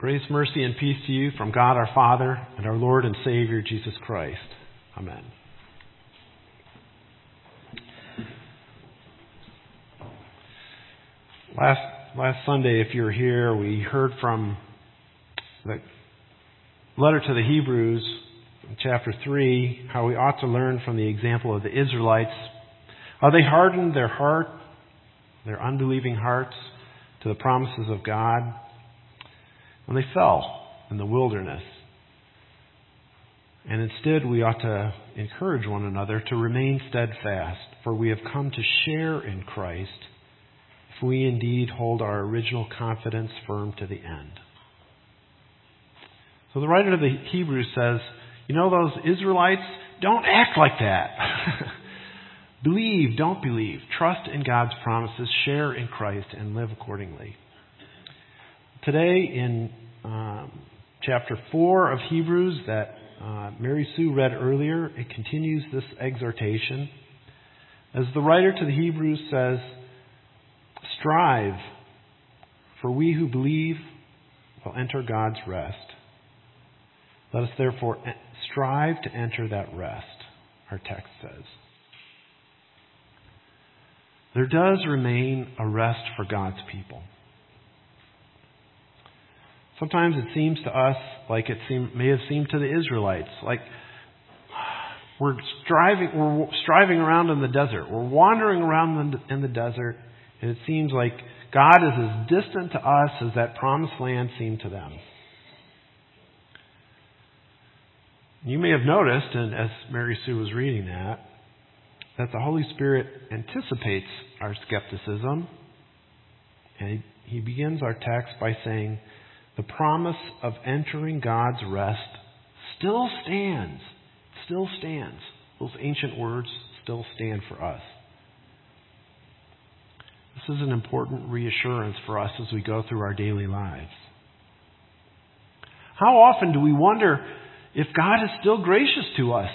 Grace, mercy, and peace to you from God our Father and our Lord and Savior, Jesus Christ. Amen. Last Sunday, if you were here, we heard from the letter to the Hebrews, chapter 3, how we ought to learn from the example of the Israelites. How they hardened their heart, their unbelieving hearts, to the promises of God, and they fell in the wilderness. And instead, we ought to encourage one another to remain steadfast, for we have come to share in Christ if we indeed hold our original confidence firm to the end. So the writer of the Hebrews says, you know those Israelites? Don't act like that. Believe, don't believe. Trust in God's promises, share in Christ, and live accordingly. Today in chapter 4 of Hebrews that Mary Sue read earlier, it continues this exhortation. As the writer to the Hebrews says, strive, for we who believe will enter God's rest. Let us therefore strive to enter that rest, our text says. There does remain a rest for God's people. Sometimes it seems to us like may have seemed to the Israelites, like we're striving around in the desert. We're wandering around in the desert, and it seems like God is as distant to us as that promised land seemed to them. You may have noticed, and as Mary Sue was reading that the Holy Spirit anticipates our skepticism, and he begins our text by saying, the promise of entering God's rest still stands. Still stands. Those ancient words still stand for us. This is an important reassurance for us as we go through our daily lives. How often do we wonder if God is still gracious to us?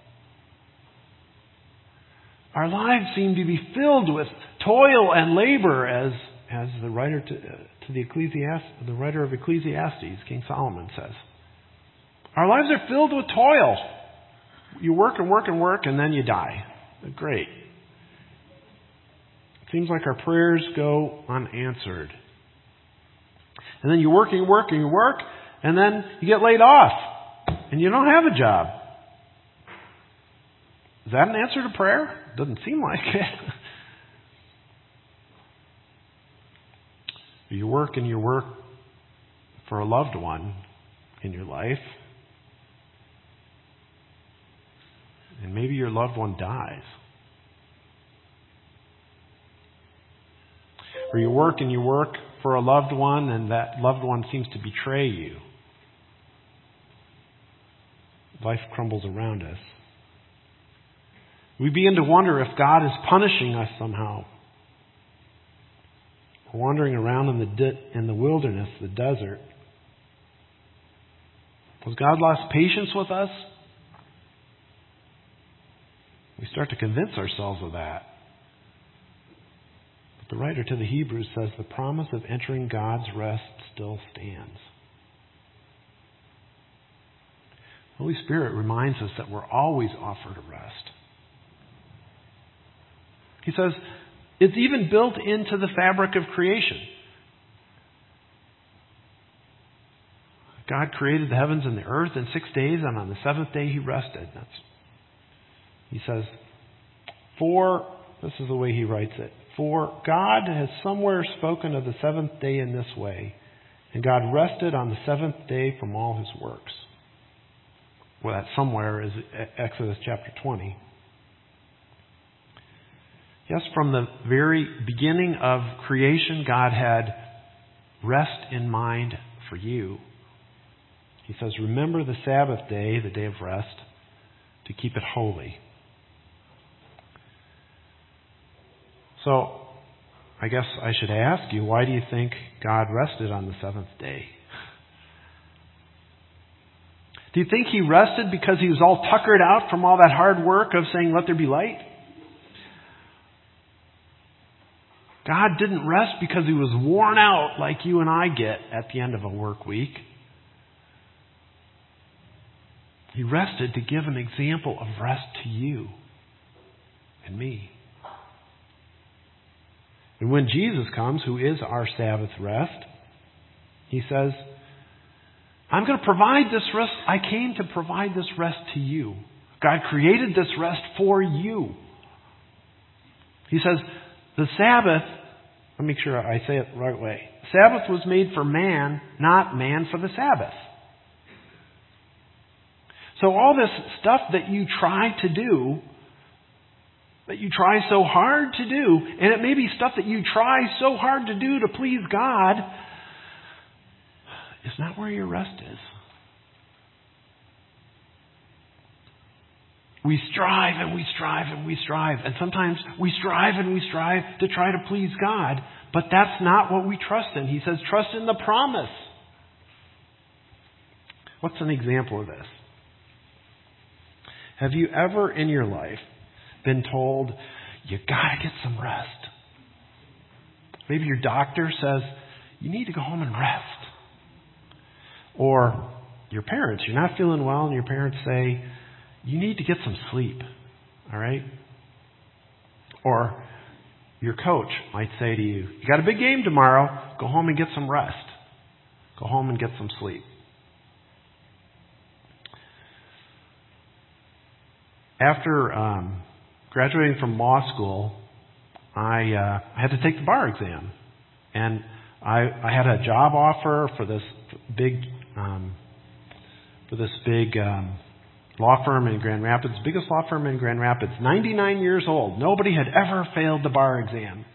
Our lives seem to be filled with toil and labor, as the writer the writer of Ecclesiastes, King Solomon, says. Our lives are filled with toil. You work and work and work, and then you die. Great. It seems like our prayers go unanswered. And then you work and you work and you work, and then you get laid off, and you don't have a job. Is that an answer to prayer? Doesn't seem like it. You work and you work for a loved one in your life, and maybe your loved one dies. Or you work and you work for a loved one, and that loved one seems to betray you. Life crumbles around us. We begin to wonder if God is punishing us somehow. We're wandering around in the wilderness, the desert. Has God lost patience with us? We start to convince ourselves of that. But the writer to the Hebrews says the promise of entering God's rest still stands. The Holy Spirit reminds us that we're always offered a rest. He says, it's even built into the fabric of creation. God created the heavens and the earth in 6 days, and on the seventh day He rested. He says, this is the way He writes it, for God has somewhere spoken of the seventh day in this way, and God rested on the seventh day from all His works. Well, that somewhere is Exodus chapter 20. Yes, from the very beginning of creation, God had rest in mind for you. He says, remember the Sabbath day, the day of rest, to keep it holy. So, I guess I should ask you, why do you think God rested on the seventh day? Do you think He rested because He was all tuckered out from all that hard work of saying, let there be light? God didn't rest because he was worn out like you and I get at the end of a work week. He rested to give an example of rest to you and me. And when Jesus comes, who is our Sabbath rest, he says, I'm going to provide this rest. I came to provide this rest to you. God created this rest for you. He says, the Sabbath, let me make sure I say it the right way. Sabbath was made for man, not man for the Sabbath. So all this stuff that you try to do, that you try so hard to do, and it may be stuff that you try so hard to do to please God, is not where your rest is. We strive and we strive and we strive. And sometimes we strive and we strive to try to please God. But that's not what we trust in. He says, trust in the promise. What's an example of this? Have you ever in your life been told, you gotta get some rest? Maybe your doctor says, you need to go home and rest. Or your parents, you're not feeling well and your parents say, you need to get some sleep. All right? Or your coach might say to you, you got a big game tomorrow, go home and get some rest. Go home and get some sleep. After graduating from law school, I had to take the bar exam. And I had a job offer for this big law firm in Grand Rapids, biggest law firm in Grand Rapids, 99 years old. Nobody had ever failed the bar exam.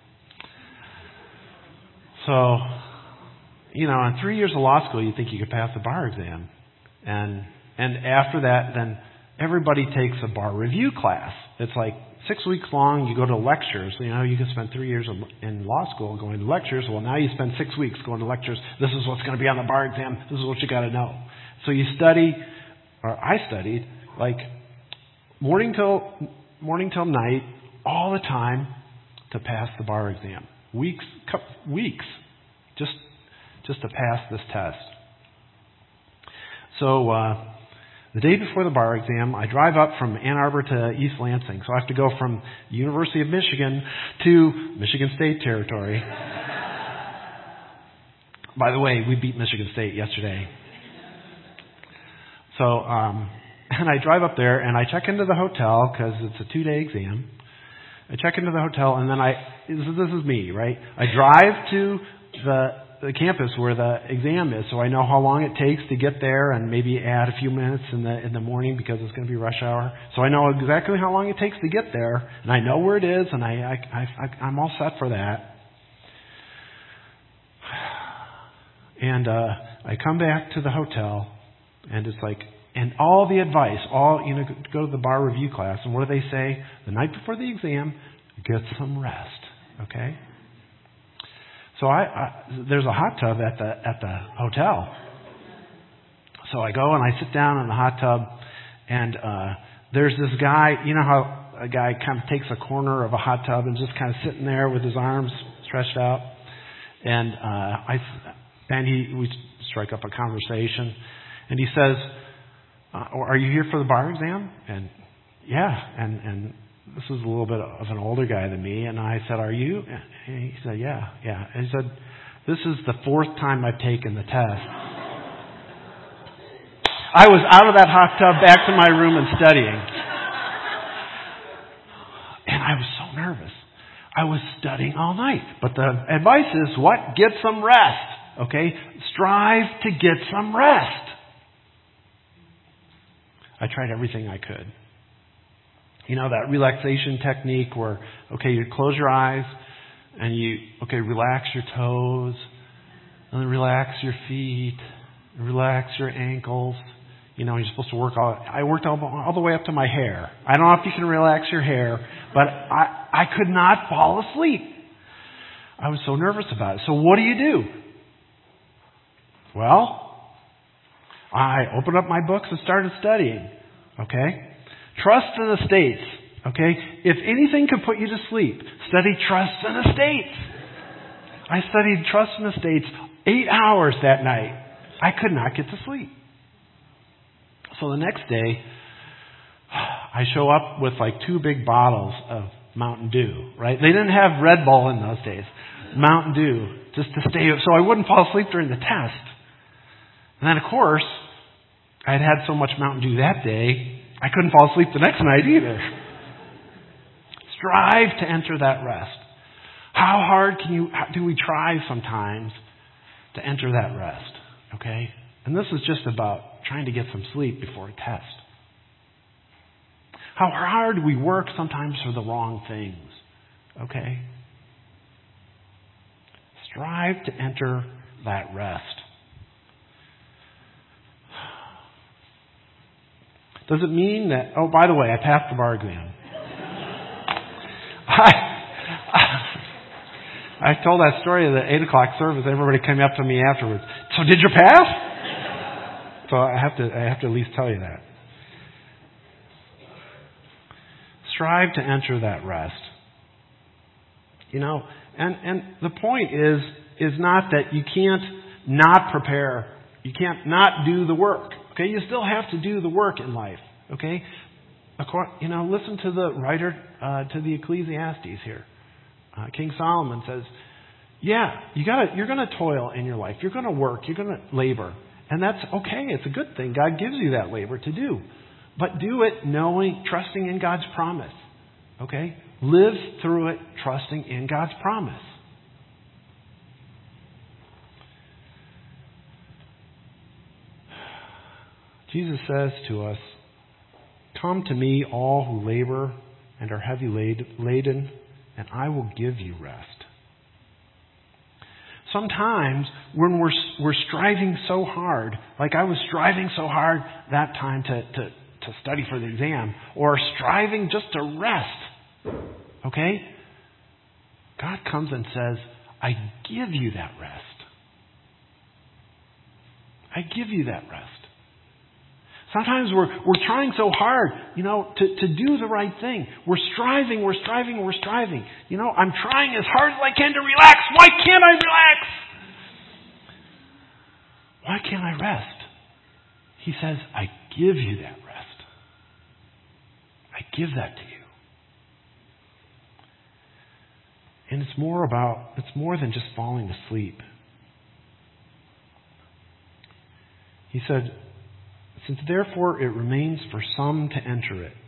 So, in 3 years of law school, you think you could pass the bar exam. And after that, then everybody takes a bar review class. It's like 6 weeks long. You go to lectures. You can spend 3 years in law school going to lectures. Well, now you spend 6 weeks going to lectures. This is what's going to be on the bar exam. This is what you got to know. So you study, or I studied, like morning till night, all the time to pass the bar exam. Weeks, just to pass this test. So the day before the bar exam, I drive up from Ann Arbor to East Lansing. So I have to go from University of Michigan to Michigan State territory. By the way, we beat Michigan State yesterday. So, and I drive up there and I check into the hotel because it's a 2-day exam. I check into the hotel and then this is me, right? I drive to the campus where the exam is, so I know how long it takes to get there and maybe add a few minutes in the morning because it's going to be rush hour. So I know exactly how long it takes to get there, and I know where it is, and I'm all set for that. And I come back to the hotel, and it's like, and all the advice, go to the bar review class, and what do they say? The night before the exam, get some rest, okay? So there's a hot tub at the hotel. So I go and I sit down in the hot tub, and there's this guy. You know how a guy kind of takes a corner of a hot tub and just kind of sitting there with his arms stretched out, and we strike up a conversation, and he says, "Are you here for the bar exam?" And yeah, and this was a little bit of an older guy than me, and I said, "Are you?" And he said, yeah. And he said, "This is the 4th time I've taken the test." I was out of that hot tub, back to my room and studying. And I was so nervous. I was studying all night. But the advice is, what? Get some rest. Okay? Strive to get some rest. I tried everything I could. That relaxation technique where, okay, you close your eyes and relax your toes, and then relax your feet, relax your ankles. You're supposed to I worked all the way up to my hair. I don't know if you can relax your hair, but I could not fall asleep. I was so nervous about it. So what do? Well, I opened up my books and started studying. Okay? Trust in the States. Okay? If anything could put you to sleep, study Trust in the States. I studied Trust and Estates 8 hours that night. I could not get to sleep. So the next day, I show up with like 2 big bottles of Mountain Dew, right? They didn't have Red Bull in those days. Mountain Dew, just to stay, so I wouldn't fall asleep during the test. And then, of course, I had had so much Mountain Dew that day, I couldn't fall asleep the next night either. Strive to enter that rest. How hard do we try sometimes to enter that rest? Okay? And this is just about trying to get some sleep before a test. How hard we work sometimes for the wrong things. Okay? Strive to enter that rest. Does it mean that, oh, by the way, I passed the bar exam. I told that story at the 8 o'clock service. Everybody came up to me afterwards. So did you pass? So I have to at least tell you that. Strive to enter that rest. You know, and the point is not that you can't not prepare. You can't not do the work. Okay, you still have to do the work in life. Okay, you know, listen to the writer to the Ecclesiastes here. King Solomon says, "Yeah, you're going to toil in your life. You're going to work. You're going to labor, and that's okay. It's a good thing. God gives you that labor to do, but do it trusting in God's promise. Okay, live through it, trusting in God's promise." Jesus says to us, "Come to me, all who labor and are heavy laden, and I will give you rest." Sometimes when we're striving so hard, like I was striving so hard that time to study for the exam, or striving just to rest, okay? God comes and says, "I give you that rest. I give you that rest." Sometimes we're trying so hard, you know, to do the right thing. We're striving. You know, I'm trying as hard as I can to relax. Why can't I relax? Why can't I rest? He says, "I give you that rest. I give that to you." And it's more than just falling asleep. He said, "Since therefore it remains for some to enter it."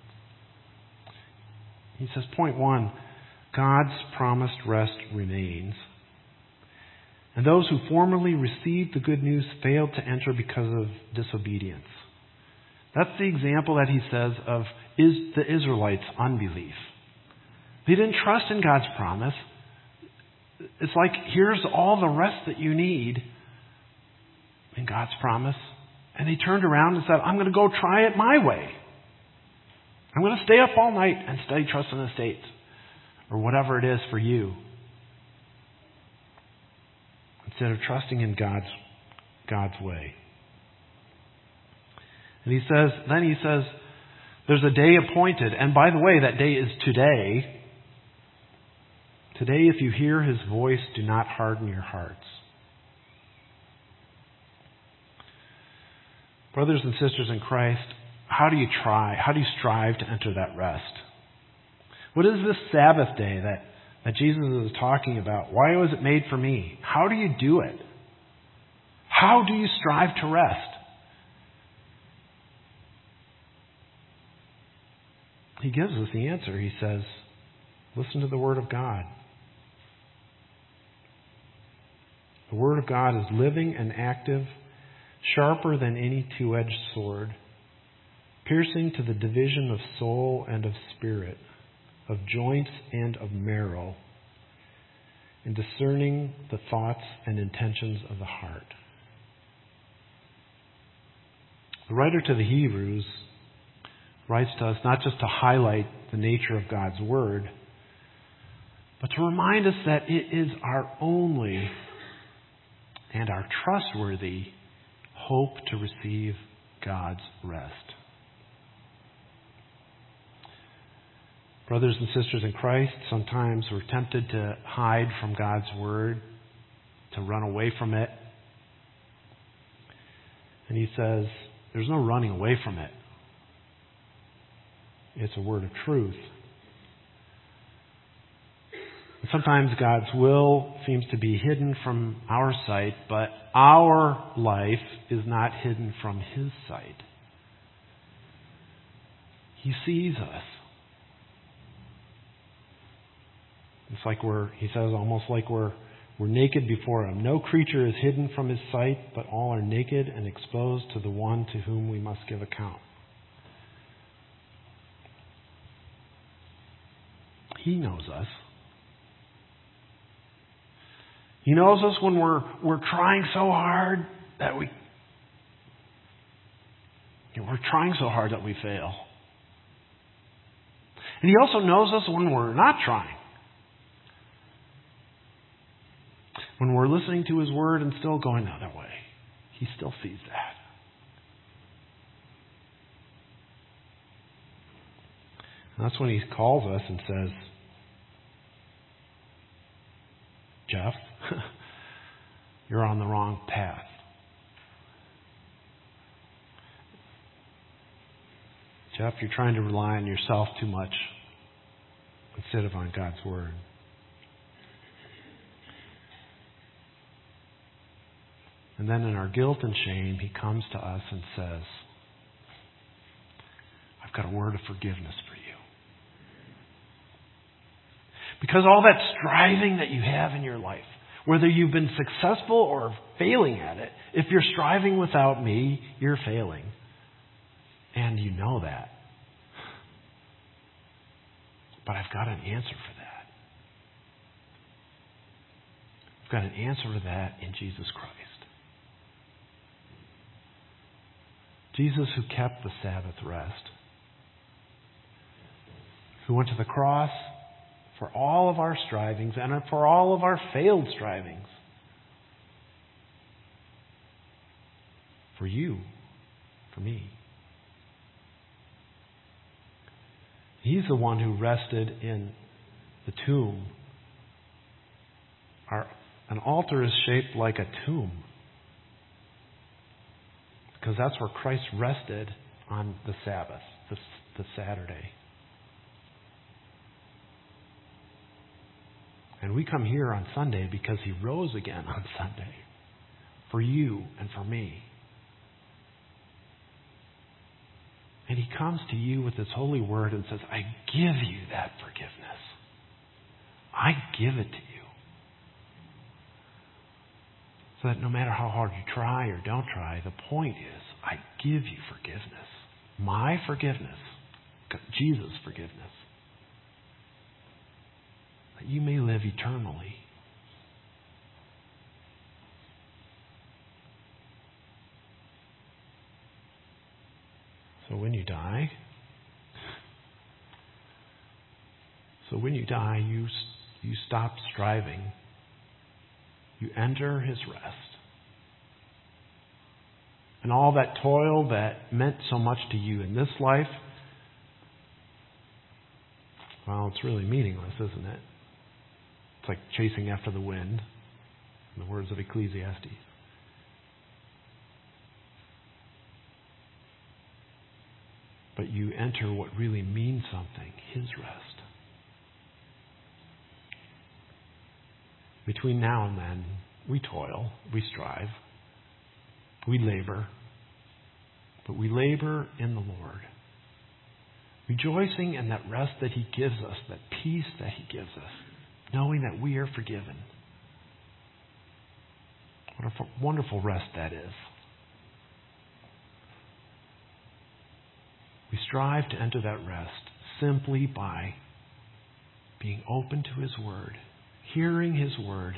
He says, point 1, God's promised rest remains. And those who formerly received the good news failed to enter because of disobedience. That's the example that he says of the Israelites' unbelief. They didn't trust in God's promise. It's like, here's all the rest that you need in God's promise. And they turned around and said, "I'm going to go try it my way. I'm going to stay up all night and study Trust and Estates," or whatever it is for you, instead of trusting in God's way. And he says, there's a day appointed. And by the way, that day is today. Today, if you hear his voice, do not harden your hearts. Brothers and sisters in Christ, how do you strive to enter that rest? What is this Sabbath day that Jesus is talking about? Why was it made for me? How do you do it? How do you strive to rest? He gives us the answer. He says, listen to the Word of God. The Word of God is living and active, sharper than any two-edged sword, piercing to the division of soul and of spirit, of joints and of marrow, and discerning the thoughts and intentions of the heart. The writer to the Hebrews writes to us not just to highlight the nature of God's Word, but to remind us that it is our only and our trustworthy hope to receive God's rest. Brothers and sisters in Christ, sometimes we're tempted to hide from God's Word, to run away from it. And he says, there's no running away from it. It's a word of truth. And sometimes God's will seems to be hidden from our sight, but our life is not hidden from His sight. He sees us. It's like he says, almost like we're naked before Him. No creature is hidden from His sight, but all are naked and exposed to the one to whom we must give account. He knows us. He knows us when we're trying so hard that we're trying so hard that we fail. And He also knows us when we're not trying. When we're listening to His Word and still going the other way. He still sees that. And that's when He calls us and says, Jeff, you're on the wrong path. Jeff, you're trying to rely on yourself too much instead of on God's Word. And then in our guilt and shame, He comes to us and says, I've got a word of forgiveness for you. Because all that striving that you have in your life, whether you've been successful or failing at it, if you're striving without me, you're failing. And you know that. But I've got an answer for that. I've got an answer for that in Jesus Christ. Jesus, who kept the Sabbath rest, who went to the cross for all of our strivings and for all of our failed strivings. For you, for me. He's the one who rested in the tomb. An altar is shaped like a tomb. Because that's where Christ rested on the Sabbath, the Saturday. And we come here on Sunday because He rose again on Sunday. For you and for me. And He comes to you with His holy word and says, I give you that forgiveness. I give it to you. So that no matter how hard you try or don't try, the point is, I give you forgiveness. My forgiveness. Jesus' forgiveness. That you may live eternally. So when you die, you stop striving. You enter His rest. And all that toil that meant so much to you in this life, well, it's really meaningless, isn't it? It's like chasing after the wind, in the words of Ecclesiastes. But you enter what really means something, His rest. Between now and then, we toil, we strive, we labor, but we labor in the Lord, rejoicing in that rest that He gives us, that peace that He gives us, knowing that we are forgiven. What a wonderful rest that is. We strive to enter that rest simply by being open to His Word, hearing His Word,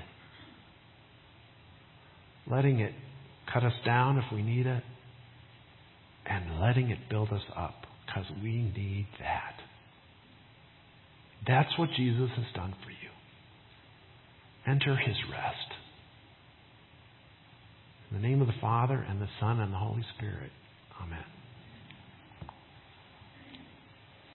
letting it cut us down if we need it, and letting it build us up, because we need that. That's what Jesus has done for you. Enter His rest. In the name of the Father, and the Son, and the Holy Spirit. Amen.